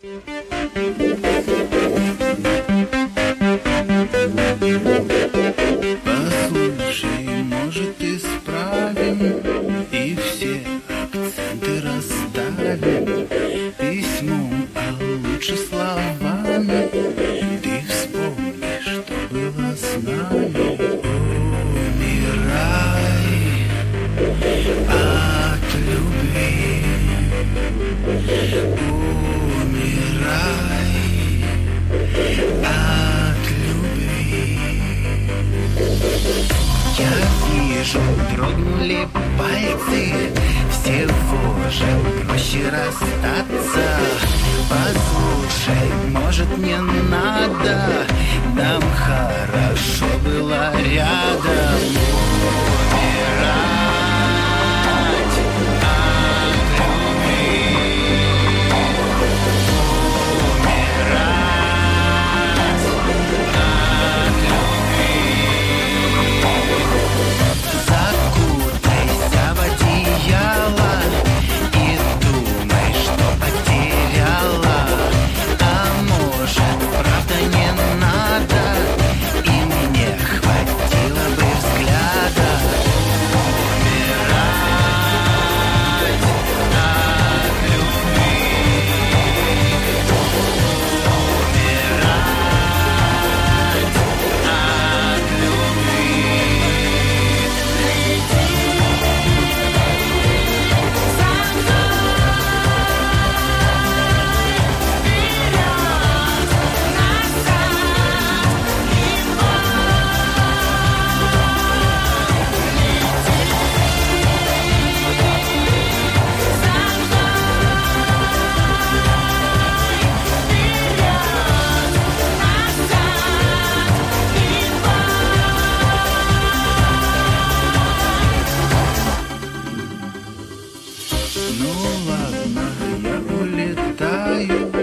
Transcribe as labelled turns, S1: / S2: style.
S1: Послушай, может, исправим и все акценты расставим письмом, а лучше словами. Ты вспомни, что было с нами. Умирай от любви. Умирай от любви. Я вижу, дрогнули пальцы, всего же проще расстаться. Послушай, может, не надо, нам хорошо было рядом. Умирать от любви. Умирать от любви. Закутайся в одеяло и думай, что потеряла. А может, правда не надо, и мне хватило бы взгляда. Умирать от любви. Умирать от любви. Ну ладно, я улетаю.